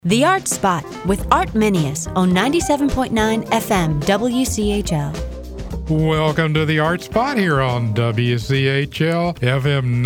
The Art Spot with Art Minius on 97.9 FM WCHL. Welcome to the Art Spot here on WCHL FM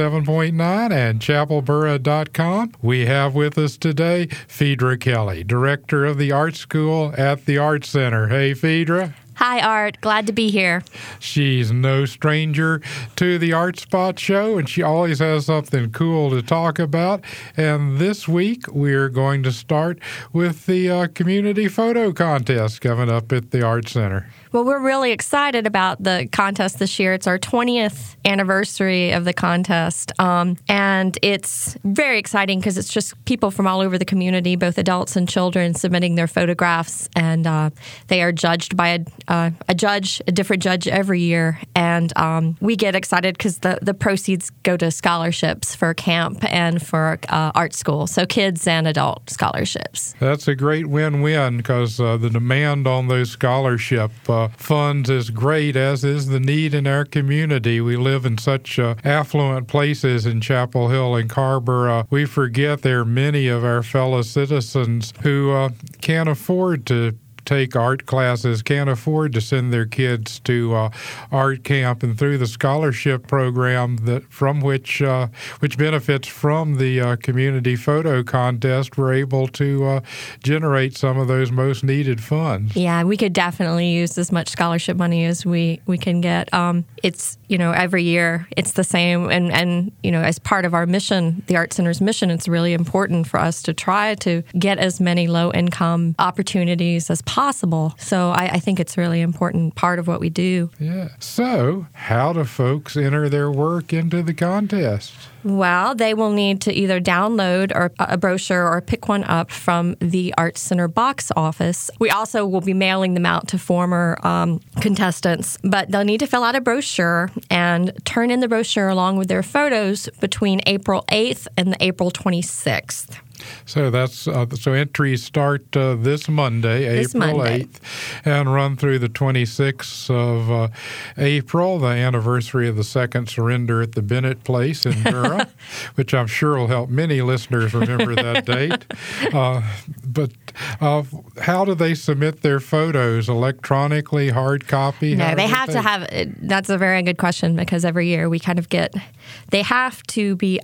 97.9 and chapelboro.com. We have with us today Phaedra Kelly, Director of the Art School at the Art Center. Hey, Phaedra. Hi, Art. Glad to be here. She's no stranger to the Art Spot show, and she always has something cool to talk about. And this week, we're going to start with the community photo contest coming up at the Art Center. Well, we're really excited about the contest this year. It's our 20th anniversary of the contest, and it's very exciting because it's just people from all over the community, both adults and children, submitting their photographs, and they are judged by a different judge every year. And we get excited because the proceeds go to scholarships for camp and for art school, so kids and adult scholarships. That's a great win-win because the demand on those scholarship funds is great, as is the need in our community. We live in such affluent places in Chapel Hill and Carrboro. We forget there are many of our fellow citizens who can't afford to take art classes, can't afford to send their kids to art camp, and through the scholarship program which benefits from the community photo contest, we're able to generate some of those most needed funds. Yeah, we could definitely use as much scholarship money as we can get. It's, every year it's the same, and as part of our mission, the Art Center's mission, it's really important for us to try to get as many low-income opportunities as possible. So I think it's really important part of what we do. Yeah. So how do folks enter their work into the contest? Well, they will need to either download a brochure or pick one up from the Art Center box office. We also will be mailing them out to former contestants, but they'll need to fill out a brochure and turn in the brochure along with their photos between April 8th and April 26th. So that's so entries start this Monday, April 8th, and run through the 26th of April, the anniversary of the second surrender at the Bennett Place in Durham, which I'm sure will help many listeners remember that date. But how do they submit their photos? Electronically, hard copy? No, they have to have. That's a very good question, because every year we kind of they have to be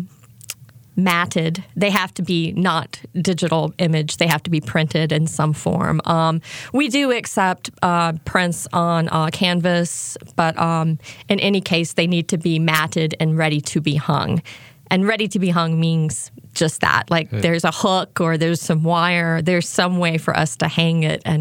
matted. They have to be not digital image. They have to be printed in some form. We do accept prints on canvas, but in any case, they need to be matted and ready to be hung. And ready to be hung means just that. Like there's a hook or there's some wire. There's some way for us to hang it, and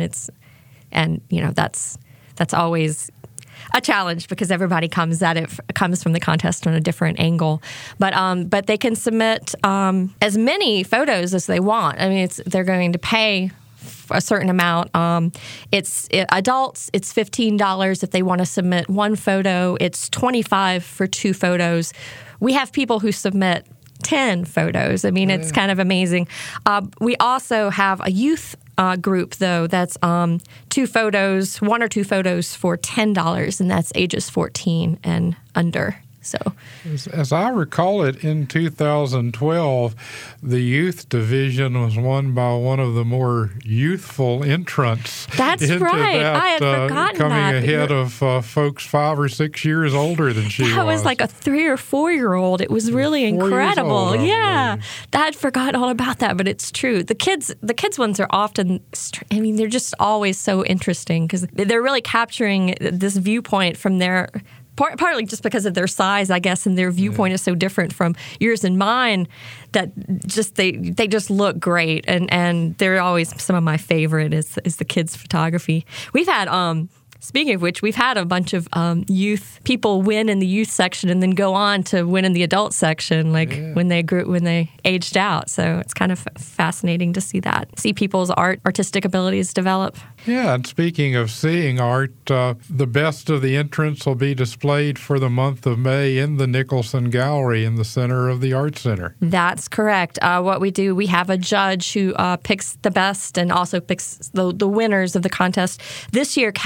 that's always a challenge because everybody comes from the contest on a different angle. But they can submit as many photos as they want. I mean, they're going to pay a certain amount. Adults, it's $15 if they want to submit one photo. It's $25 for two photos. We have people who submit 10 photos. I mean, it's kind of amazing. We also have a youth group, though, that's one or two photos for $10, and that's ages 14 and under. So, as I recall it, in 2012, the youth division was won by one of the more youthful entrants. That's into right. That, I had forgotten coming that. ahead of folks 5 or 6 years older than she was. That was like a 3 or 4 year old. It was really incredible. Old, yeah, I'd forgotten all about that, but it's true. The kids ones are often. I mean, they're just always so interesting because they're really capturing this viewpoint from their. Partly just because of their size, I guess, and their viewpoint is so different from yours and mine that just they just look great, and they're always some of my favorite is the kids' photography. We've had speaking of which, we've had a bunch of youth people win in the youth section and then go on to win in the adult section, when they aged out. So it's kind of fascinating to see people's artistic abilities develop. Yeah, and speaking of seeing art, the best of the entrants will be displayed for the month of May in the Nicholson Gallery in the center of the Art Center. That's correct. What we do, we have a judge who picks the best and also picks the winners of the contest. This year, Catherine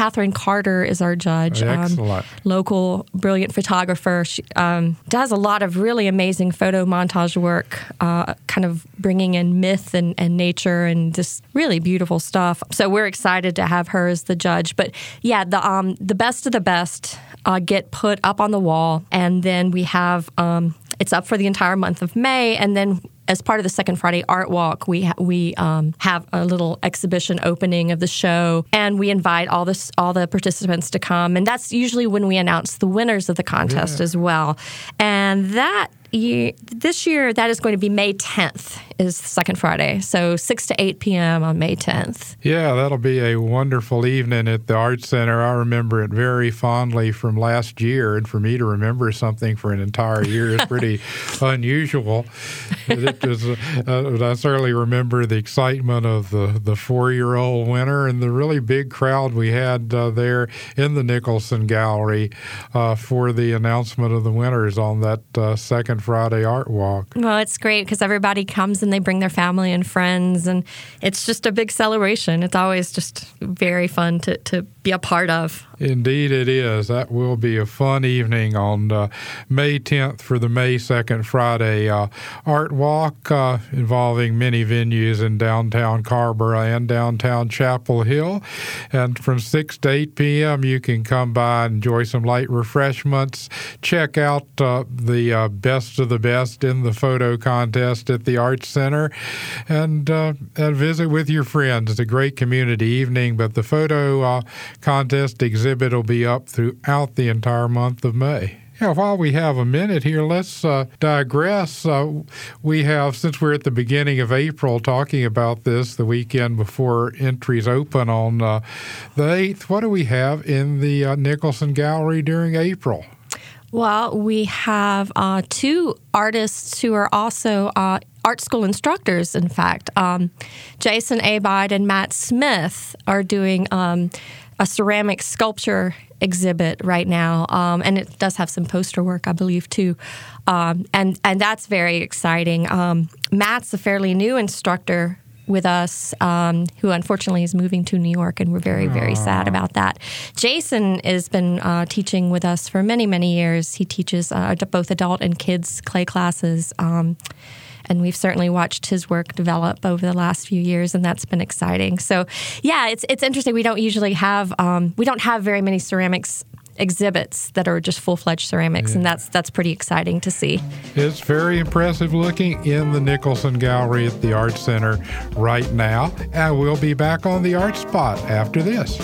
Carter is our judge. Excellent. Local, brilliant photographer. She does a lot of really amazing photo montage work, kind of bringing in myth and nature and just really beautiful stuff. So we're excited to have her as the judge. But yeah, the best of the best get put up on the wall, and then we have it's up for the entire month of May, and then as part of the Second Friday Art Walk, we have a little exhibition opening of the show, and we invite all the participants to come, and that's usually when we announce the winners of the contest as well. And this year, that is going to be May 10th is the Second Friday, so 6 to 8 p.m. on May 10th. Yeah, that'll be a wonderful evening at the Art Center. I remember it very fondly from last year, and for me to remember something for an entire year is pretty unusual. I certainly remember the excitement of the 4-year-old winner and the really big crowd we had there in the Nicholson Gallery for the announcement of the winners on that Second Friday Art Walk. Well, it's great because everybody comes and they bring their family and friends, and it's just a big celebration. It's always just very fun to be a part of. Indeed it is. That will be a fun evening on May 10th for the May 2nd Friday Art Walk involving many venues in downtown Carrboro and downtown Chapel Hill. And from 6 to 8 p.m. you can come by and enjoy some light refreshments, check out the best of the best in the photo contest at the Arts Center, and visit with your friends. It's a great community evening, but the photo contest exhibit will be up throughout the entire month of May. Yeah, while we have a minute here, let's digress. We have, since we're at the beginning of April, talking about this the weekend before entries open on the 8th. What do we have in the Nicholson Gallery during April? Well, we have 2 artists who are also art school instructors, in fact. Jason Abide and Matt Smith are doing a ceramic sculpture exhibit right now, and it does have some poster work, I believe, too. And that's very exciting. Matt's a fairly new instructor with us, who unfortunately is moving to New York, and we're very, very sad about that. Jason has been teaching with us for many, many years. He teaches both adult and kids clay classes, and we've certainly watched his work develop over the last few years, and that's been exciting. So, yeah, it's interesting. We don't usually have very many ceramics exhibits that are just full-fledged ceramics, and that's pretty exciting to see. It's very impressive looking in the Nicholson Gallery at the Art Center right now, and we'll be back on the Art Spot after this.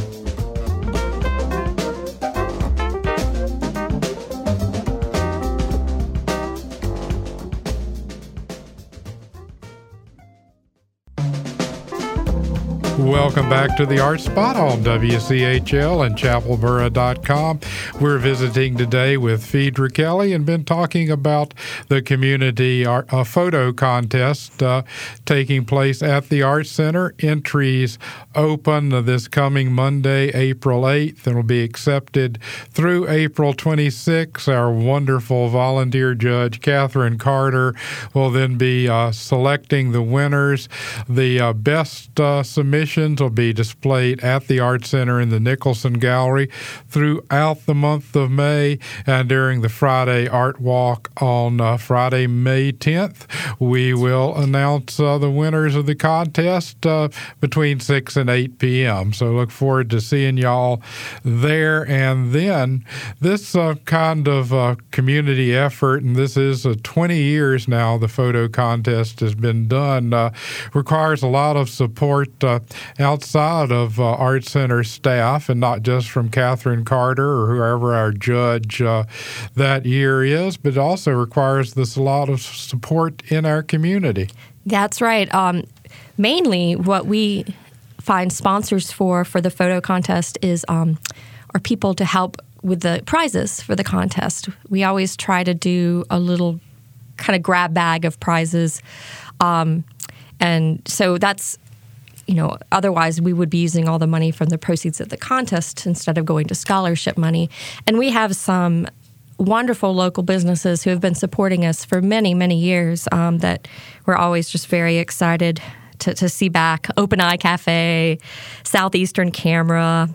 Welcome back to the Art Spot on WCHL and chapelboro.com. We're visiting today with Phaedra Kelly and been talking about the community photo contest taking place at the Art Center. Entries open this coming Monday, April 8th, and will be accepted through April 26th. Our wonderful volunteer judge, Catherine Carter, will then be selecting the winners. The best submissions will be displayed at the Art Center in the Nicholson Gallery throughout the month of May, and during the Friday Art Walk on Friday, May 10th, we will announce the winners of the contest between 6 and 8 p.m. So look forward to seeing y'all there. And then this kind of community effort, and this is 20 years now the photo contest has been done, requires a lot of support outside of Art Center staff, and not just from Catherine Carter or whoever our judge that year is, but it also requires this a lot of support in our community. That's right. Mainly what we find sponsors for the photo contest is are people to help with the prizes for the contest. We always try to do a little kind of grab bag of prizes. And so that's, otherwise we would be using all the money from the proceeds of the contest instead of going to scholarship money. And we have some wonderful local businesses who have been supporting us for many, many years that we're always just very excited to see back. Open Eye Cafe, Southeastern Camera,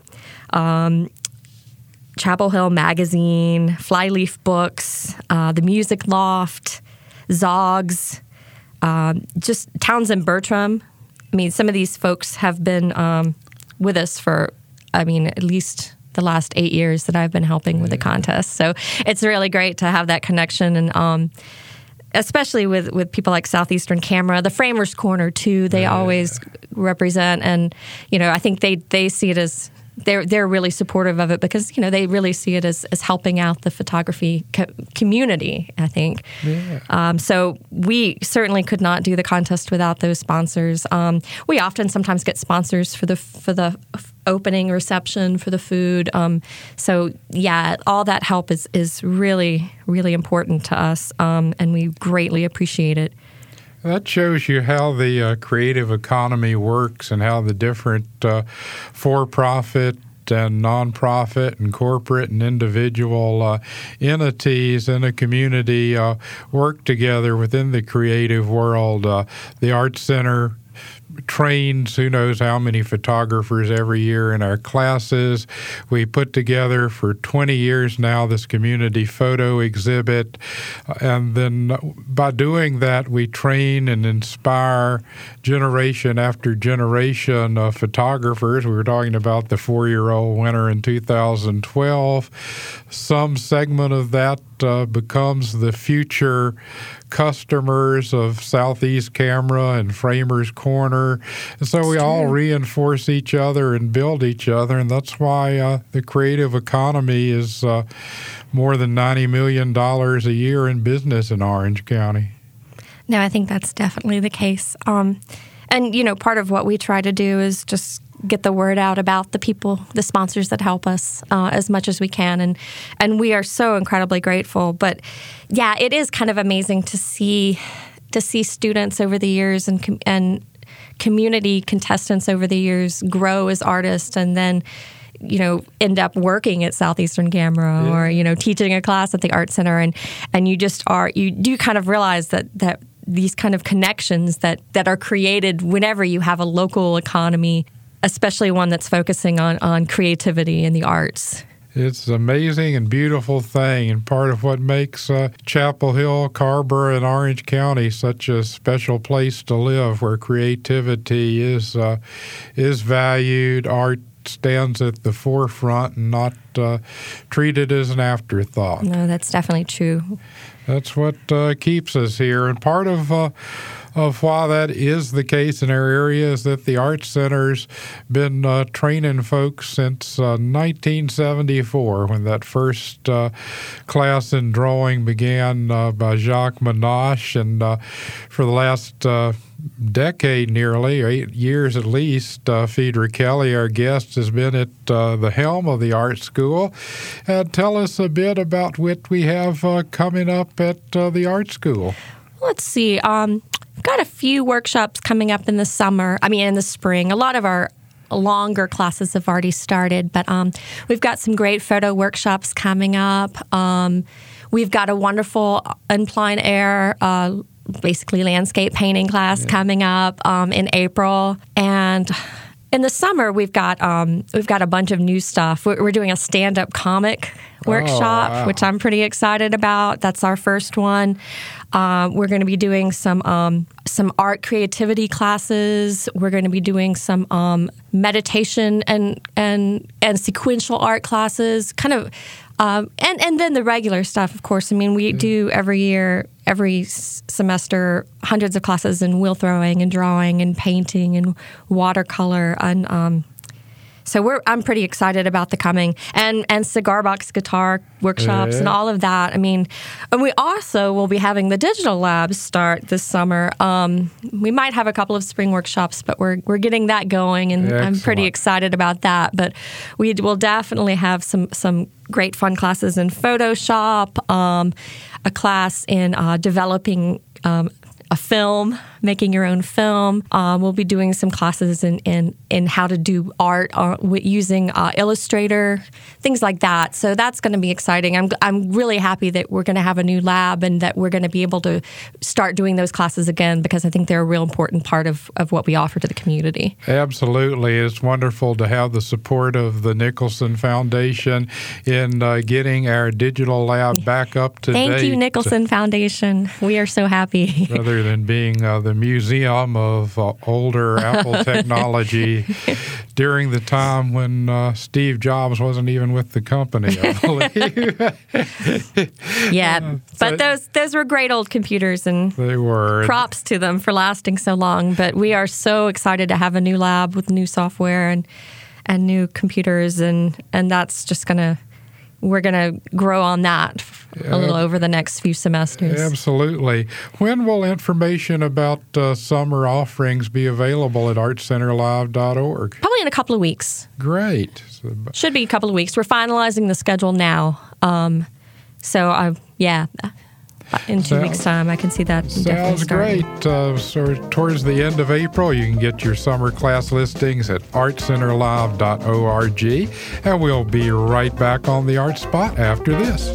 Chapel Hill Magazine, Flyleaf Books, the Music Loft, Zogs, just Townsend Bertram. I mean, some of these folks have been with us for, at least the last 8 years that I've been helping with the contest. So it's really great to have that connection, and especially with people like Southeastern Camera, the Framers Corner too. They always represent, and I think they see it as they're really supportive of it because they really see it as helping out the photography community, I think. Yeah. So we certainly could not do the contest without those sponsors. We often sometimes get sponsors for the opening reception, for the food. So yeah, all that help is really, really important to us, and we greatly appreciate it. That shows you how the creative economy works and how the different for-profit and nonprofit and corporate and individual entities in a community work together within the creative world. The Arts Center trains who knows how many photographers every year in our classes. We put together for 20 years now this community photo exhibit, and then by doing that we train and inspire generation after generation of photographers. We were talking about the 4-year-old winner in 2012. Some segment of that becomes the future customers of Southeast Camera and Framers Corner. And so we all reinforce each other and build each other, and that's why the creative economy is more than $90 million a year in business in Orange County. No, I think that's definitely the case. And, part of what we try to do is just get the word out about the people, the sponsors that help us as much as we can. And we are so incredibly grateful. But yeah, it is kind of amazing to see students over the years and community contestants over the years grow as artists and then, end up working at Southeastern Camera or, teaching a class at the Art Center. And you do kind of realize that these kind of connections that are created whenever you have a local economy, especially one that's focusing on creativity and the arts. It's an amazing and beautiful thing, and part of what makes Chapel Hill, Carrboro, and Orange County such a special place to live, where creativity is valued, art stands at the forefront, and not treated as an afterthought. No, that's definitely true. That's what keeps us here, and part of why that is the case in our area is that the Arts Center's been training folks since 1974, when that first class in drawing began by Jacques Minache, and for the last decade, nearly 8 years at least, Phaedra Kelly, our guest, has been at the helm of the art school. Tell us a bit about what we have coming up at the art school. Let's see. We've got a few workshops coming up in the spring. A lot of our longer classes have already started, but we've got some great photo workshops coming up. We've got a wonderful in plein air, basically landscape painting class coming up in April. And in the summer, we've got a bunch of new stuff. We're doing a stand-up comic workshop, which I'm pretty excited about. That's our first one. We're going to be doing some art creativity classes. We're going to be doing some meditation and sequential art classes, kind of, and then the regular stuff, of course. I mean, we do every semester, hundreds of classes in wheel throwing and drawing and painting and watercolor, and so I'm pretty excited about the coming and cigar box guitar workshops and all of that. I mean, and we also will be having the digital labs start this summer. We might have a couple of spring workshops, but we're getting that going, and excellent. I'm pretty excited about that. But we will definitely have some great fun classes in Photoshop, a class in developing a film making your own film. We'll be doing some classes in how to do art using Illustrator, things like that. So that's going to be exciting. I'm really happy that we're going to have a new lab and that we're going to be able to start doing those classes again, because I think they're a real important part of what we offer to the community. Absolutely. It's wonderful to have the support of the Nicholson Foundation in getting our digital lab back up to date. Thank you, Nicholson Foundation. We are so happy. Rather than being the museum of older Apple technology during the time when Steve Jobs wasn't even with the company, I believe. Yeah, but those were great old computers, and they were. Props to them for lasting so long. But we are so excited to have a new lab with new software and new computers, and that's just we're going to grow on that a little over the next few semesters. Absolutely. When will information about summer offerings be available at artcenterlive.org? Probably in a couple of weeks. Great. Should be a couple of weeks. We're finalizing the schedule now. In 2 weeks' time, I can see that. Sounds great. So towards the end of April, you can get your summer class listings at artcenterlive.org. And we'll be right back on the Art Spot after this.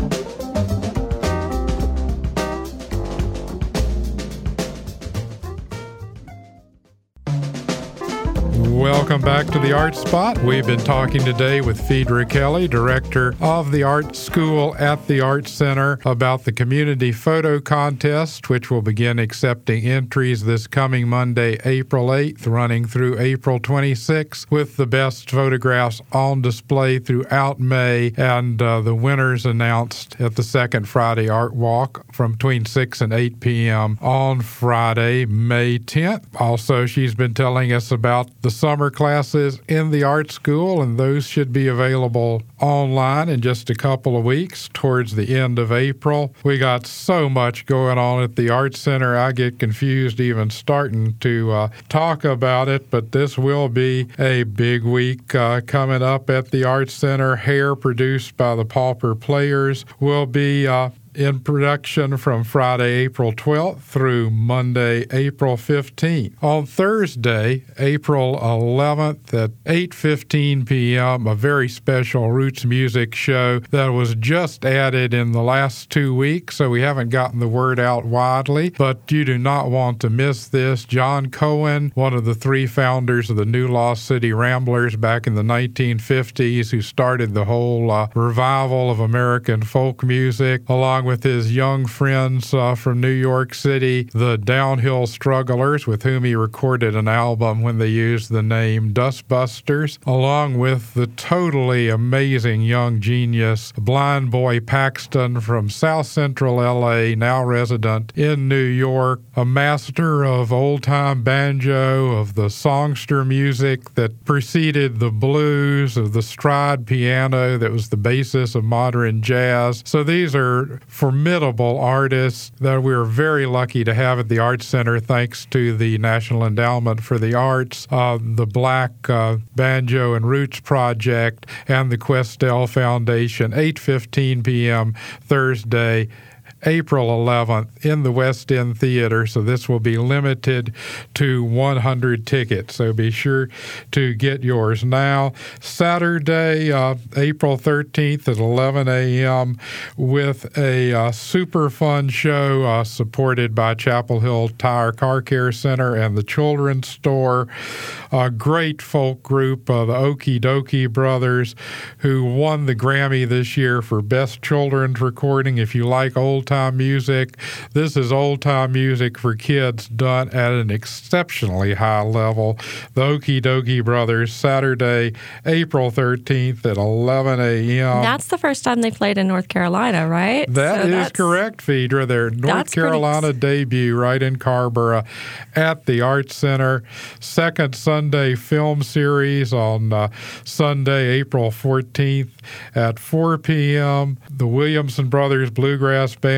Welcome back to the Art Spot. We've been talking today with Phaedra Kelly, director of the Art School at the Art Center, about the Community Photo Contest, which will begin accepting entries this coming Monday, April 8th, running through April 26th, with the best photographs on display throughout May, and the winners announced at the second Friday Art Walk from between 6 and 8 p.m. on Friday, May 10th. Also, she's been telling us about the summer classes in the art school, and those should be available online in just a couple of weeks towards the end of April. We got so much going on at the Art Center, I get confused even starting to talk about it, but this will be a big week coming up at the Art Center. Hair, produced by the Pauper Players, will be in production from Friday, April 12th through Monday, April 15th. On Thursday, April 11th at 8:15 p.m., a very special roots music show that was just added in the last 2 weeks, so we haven't gotten the word out widely, but you do not want to miss this. John Cohen, one of the three founders of the New Lost City Ramblers back in the 1950s, who started the whole revival of American folk music, along with his young friends from New York City, the Downhill Strugglers, with whom he recorded an album when they used the name Dustbusters, along with the totally amazing young genius Blind Boy Paxton from South Central LA, now resident in New York, a master of old-time banjo, of the songster music that preceded the blues, of the stride piano that was the basis of modern jazz. So these are formidable artists that we're very lucky to have at the Art Center, thanks to the National Endowment for the Arts, the Black Banjo and Roots Project, and the Questel Foundation. 8:15 p.m. Thursday, April 11th in the West End Theater, so this will be limited to 100 tickets, so be sure to get yours now. Saturday, April 13th at 11 a.m. with a super fun show supported by Chapel Hill Tire Car Care Center and the Children's Store. A great folk group, the Okie Dokie Brothers, who won the Grammy this year for Best Children's Recording. If you like old-time music, this is old-time music for kids done at an exceptionally high level. The Okie Dokie Brothers, Saturday, April 13th at 11 a.m. That's the first time they played in North Carolina, right? That is correct, Phaedra. Their North Carolina debut right in Carrboro at the Art Center. Second Sunday film series on Sunday, April 14th at 4 p.m. The Williamson Brothers Bluegrass Band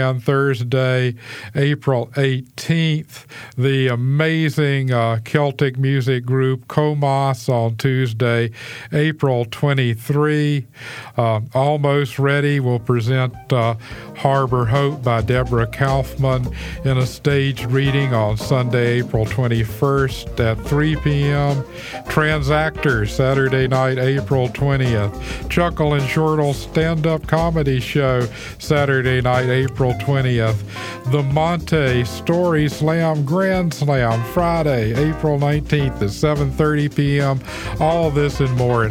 Band Thursday, April 18th. The amazing Celtic music group Comos on Tuesday, April 23. Almost Ready will present Harbor Hope by Deborah Kaufman in a staged reading on Sunday, April 21st at 3 p.m. Transactors, Saturday night, April 20th. Chuckle and Shortle's stand-up comedy show, Saturday night, April 20th. The Monte Story Slam Grand Slam, Friday, April 19th at 7:30 p.m. All this and more at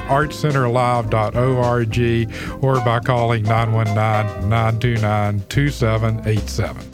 artcenterlive.org or by calling 919-929-2787.